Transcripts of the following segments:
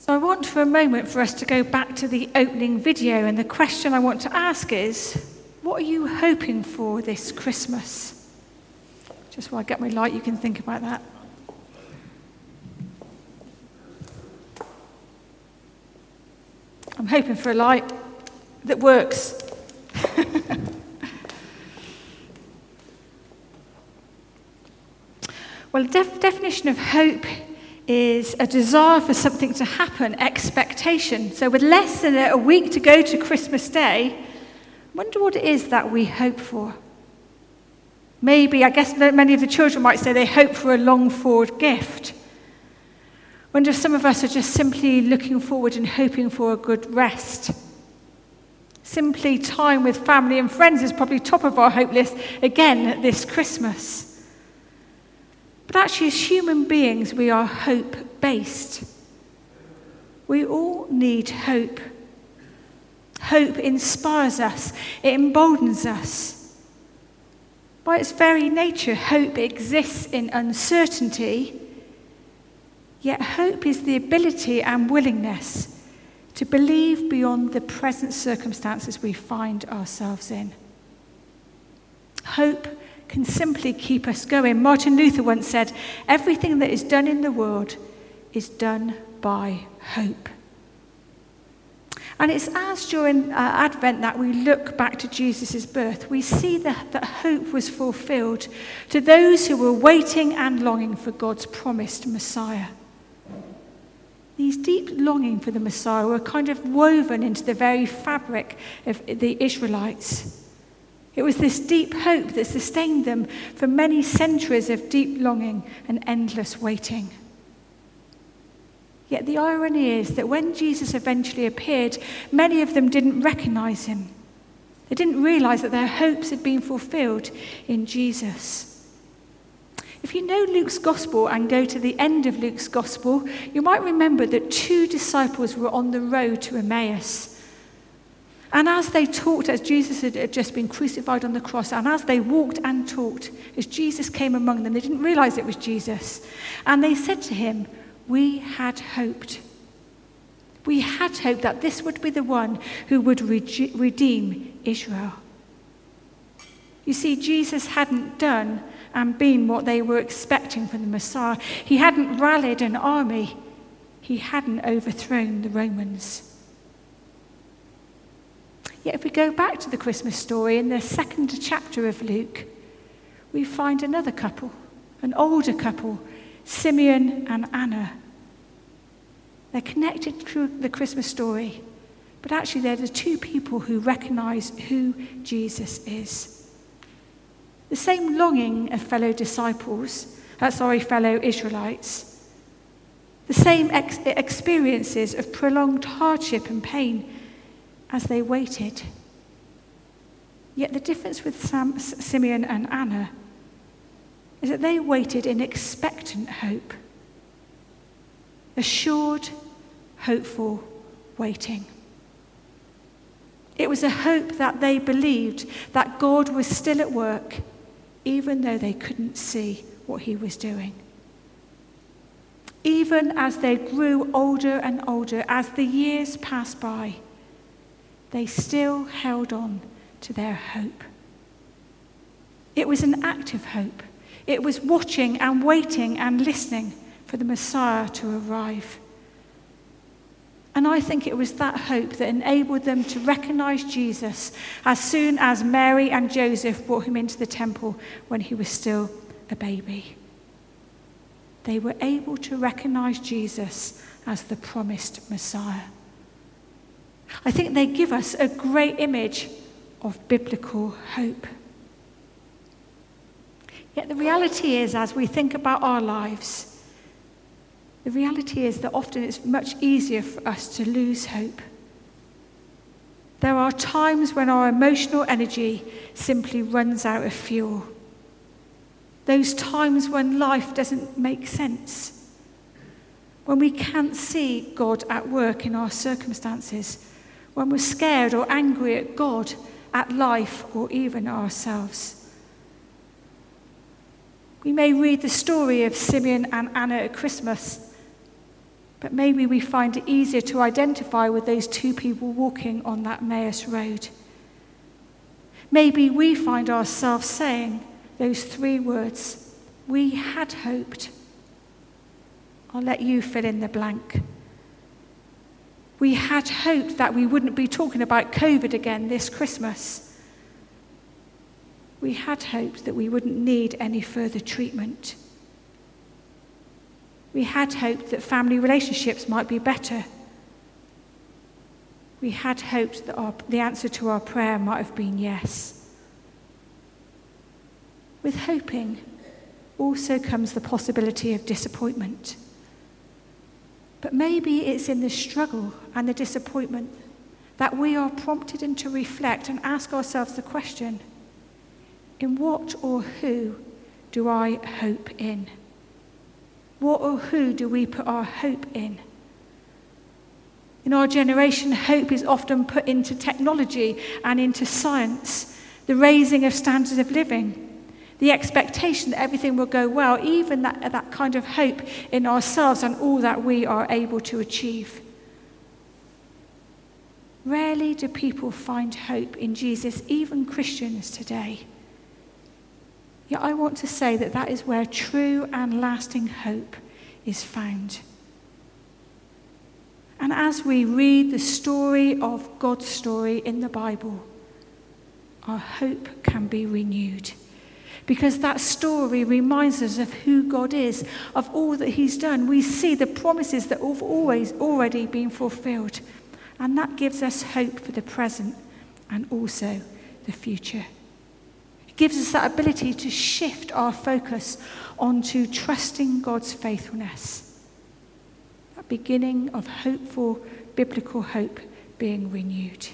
So I want for a moment for us to go back to the opening video, and the question I want to ask is, what are you hoping for this Christmas? Just while I get my light, you can think about that. I'm hoping for a light that works. Well, the definition of hope is a desire for something to happen, expectation. So with less than a week to go to Christmas Day, I wonder what it is that we hope for. Maybe, I guess many of the children might say they hope for a long-forward gift. I wonder if some of us are just simply looking forward and hoping for a good rest. Simply time with family and friends is probably top of our hope list again this Christmas. But actually, as human beings, we are hope-based. We all need hope. Hope inspires us. It emboldens us. By its very nature, hope exists in uncertainty, yet hope is the ability and willingness to believe beyond the present circumstances we find ourselves in. Hope can simply keep us going. Martin Luther once said, "Everything that is done in the world is done by hope." And it's as during Advent that we look back to Jesus' birth, we see that hope was fulfilled to those who were waiting and longing for God's promised Messiah. These deep longing for the Messiah were kind of woven into the very fabric of the Israelites. It was this deep hope that sustained them for many centuries of deep longing and endless waiting. Yet the irony is that when Jesus eventually appeared, many of them didn't recognize him. They didn't realize that their hopes had been fulfilled in Jesus. If you know Luke's gospel and go to the end of Luke's gospel, you might remember that 2 disciples were on the road to Emmaus. And as they talked, as Jesus had just been crucified on the cross, and as they walked and talked, as Jesus came among them, they didn't realize it was Jesus. And they said to him, "We had hoped. We had hoped that this would be the one who would redeem Israel." You see, Jesus hadn't done and been what they were expecting from the Messiah. He hadn't rallied an army. He hadn't overthrown the Romans. Yet if we go back to the Christmas story, in the 2nd chapter of Luke, we find another couple, an older couple, Simeon and Anna. They're connected through the Christmas story, but actually they're the 2 people who recognize who Jesus is. The same longing of fellow Israelites, the same experiences of prolonged hardship and pain as they waited. Yet the difference with Simeon and Anna is that they waited in expectant hope, assured, hopeful waiting. It was a hope that they believed that God was still at work, even though they couldn't see what he was doing. Even as they grew older and older, as the years passed by, they still held on to their hope. It was an active hope. It was watching and waiting and listening for the Messiah to arrive. And I think it was that hope that enabled them to recognize Jesus as soon as Mary and Joseph brought him into the temple when he was still a baby. They were able to recognize Jesus as the promised Messiah. I think they give us a great image of biblical hope. Yet the reality is, as we think about our lives, the reality is that often it's much easier for us to lose hope. There are times when our emotional energy simply runs out of fuel. Those times when life doesn't make sense. When we can't see God at work in our circumstances. When we're scared or angry at God, at life, or even ourselves. We may read the story of Simeon and Anna at Christmas, But maybe we find it easier to identify with those two people walking on that Emmaus road. Maybe we find ourselves saying those three words, "We had hoped." I'll let you fill in the blank. We had hoped that we wouldn't be talking about COVID again this Christmas. We had hoped that we wouldn't need any further treatment. We had hoped that family relationships might be better. We had hoped that the answer to our prayer might have been yes. With hoping also comes the possibility of disappointment. But maybe it's in the struggle and the disappointment that we are prompted to reflect and ask ourselves the question, in what or who do I hope in? What or who do we put our hope in? In our generation, hope is often put into technology and into science, the raising of standards of living, the expectation that everything will go well, even that kind of hope in ourselves and all that we are able to achieve. Rarely do people find hope in Jesus, even Christians today. Yet I want to say that that is where true and lasting hope is found. And as we read the story of God's story in the Bible, our hope can be renewed. Because that story reminds us of who God is, of all that he's done. We see the promises that have always already been fulfilled. And that gives us hope for the present and also the future. It gives us that ability to shift our focus onto trusting God's faithfulness. That beginning of hopeful biblical hope being renewed.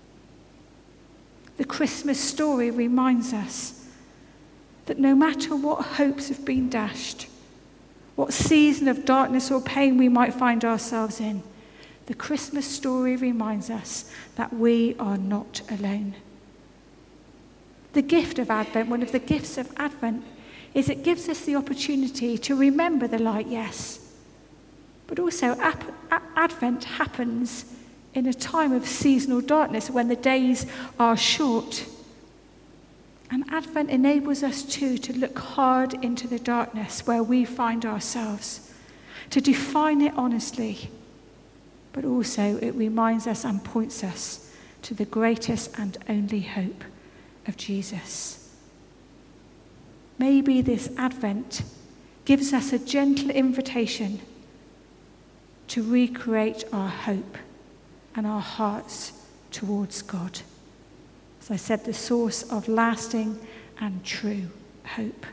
The Christmas story reminds us that no matter what hopes have been dashed, what season of darkness or pain we might find ourselves in, the Christmas story reminds us that we are not alone. The gift of Advent, one of the gifts of Advent, is it gives us the opportunity to remember the light, yes, but also Advent happens in a time of seasonal darkness when the days are short. And Advent enables us too to look hard into the darkness where we find ourselves, to define it honestly, but also it reminds us and points us to the greatest and only hope of Jesus. Maybe this Advent gives us a gentle invitation to recreate our hope and our hearts towards God. As I said, the source of lasting and true hope.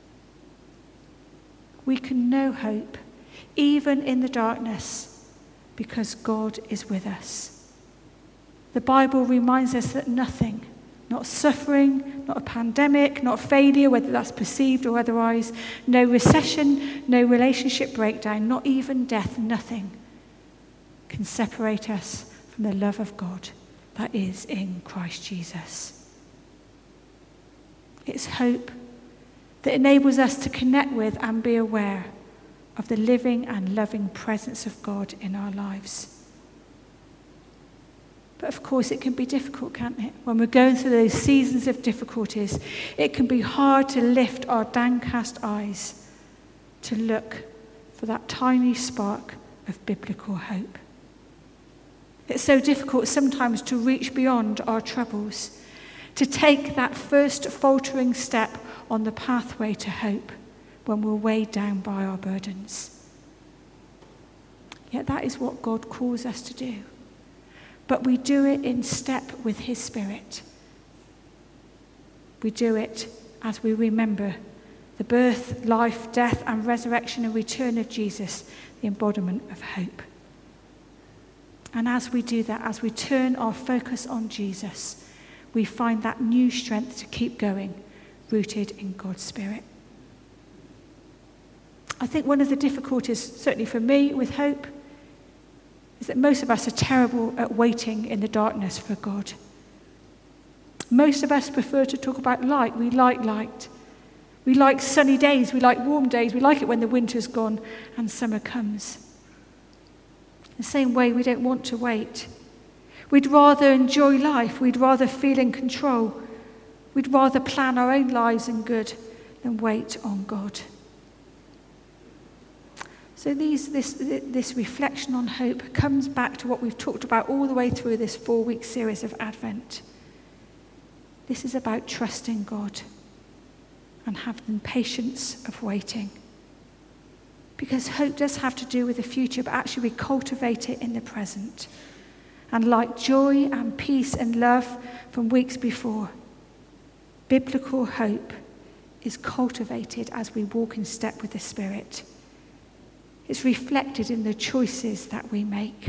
We can know hope, even in the darkness, because God is with us. The Bible reminds us that nothing, not suffering, not a pandemic, not failure, whether that's perceived or otherwise, no recession, no relationship breakdown, not even death, nothing can separate us from the love of God that is in Christ Jesus. It's hope that enables us to connect with and be aware of the living and loving presence of God in our lives. But of course it can be difficult, can't it? When we're going through those seasons of difficulties, it can be hard to lift our downcast eyes to look for that tiny spark of biblical hope. It's so difficult sometimes to reach beyond our troubles, to take that first faltering step on the pathway to hope when we're weighed down by our burdens. Yet that is what God calls us to do. But we do it in step with his Spirit. We do it as we remember the birth, life, death, and resurrection and return of Jesus, the embodiment of hope. And as we do that, as we turn our focus on Jesus, we find that new strength to keep going, rooted in God's Spirit. I think one of the difficulties, certainly for me, with hope, is that most of us are terrible at waiting in the darkness for God. Most of us prefer to talk about light. We like light. We like sunny days. We like warm days. We like it when the winter's gone and summer comes. The same way we don't want to wait. We'd rather enjoy life. We'd rather feel in control. We'd rather plan our own lives in good than wait on God. So this reflection on hope comes back to what we've talked about all the way through this 4-week series of Advent. This is about trusting God and having patience of waiting. Because hope does have to do with the future, but actually we cultivate it in the present. And like joy and peace and love from weeks before, biblical hope is cultivated as we walk in step with the Spirit. It's reflected in the choices that we make.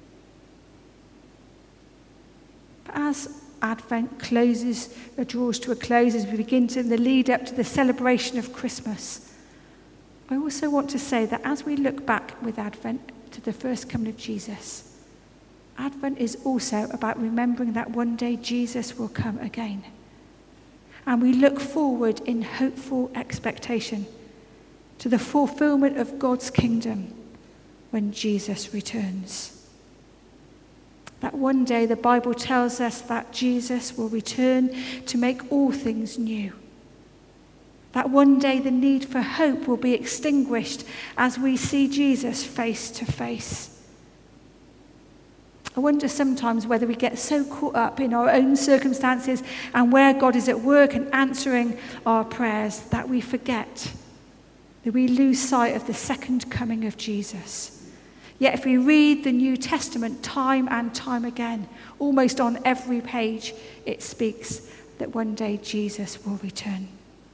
But as Advent draws to a close, as we begin to the lead up to the celebration of Christmas, I also want to say that as we look back with Advent to the first coming of Jesus, Advent is also about remembering that one day Jesus will come again. And we look forward in hopeful expectation to the fulfillment of God's kingdom when Jesus returns. That one day the Bible tells us that Jesus will return to make all things new. That one day the need for hope will be extinguished as we see Jesus face to face. I wonder sometimes whether we get so caught up in our own circumstances and where God is at work and answering our prayers that we forget, that we lose sight of the second coming of Jesus. Yet if we read the New Testament time and time again, almost on every page, it speaks that one day Jesus will return.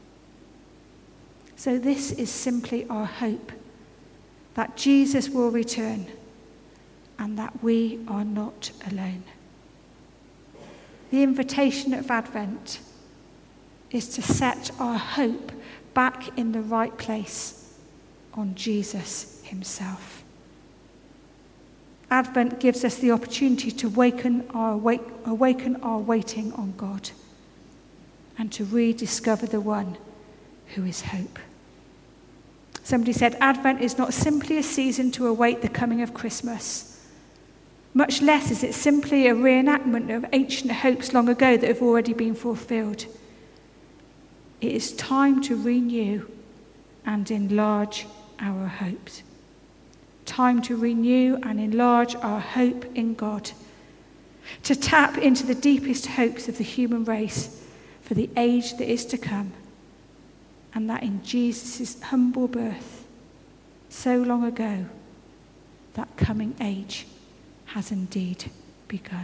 So this is simply our hope, that Jesus will return and that we are not alone. The invitation of Advent is to set our hope back in the right place on Jesus himself. Advent gives us the opportunity to awaken our waiting on God and to rediscover the one who is hope. Somebody said, Advent is not simply a season to await the coming of Christmas. Much less is it simply a reenactment of ancient hopes long ago that have already been fulfilled. It is time to renew and enlarge our hopes. Time to renew and enlarge our hope in God. To tap into the deepest hopes of the human race for the age that is to come. And that in Jesus' humble birth, so long ago, that coming age has indeed begun.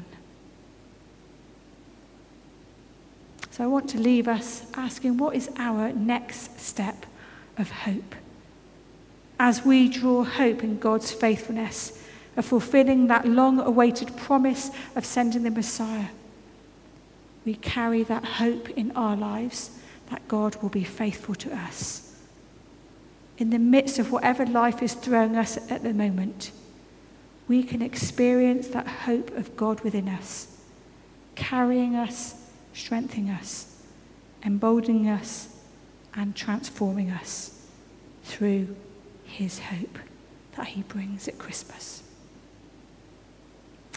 So I want to leave us asking, what is our next step of hope? As we draw hope in God's faithfulness of fulfilling that long-awaited promise of sending the Messiah, we carry that hope in our lives that God will be faithful to us. In the midst of whatever life is throwing us at the moment, we can experience that hope of God within us, carrying us, strengthening us, emboldening us, and transforming us through his hope that he brings at Christmas.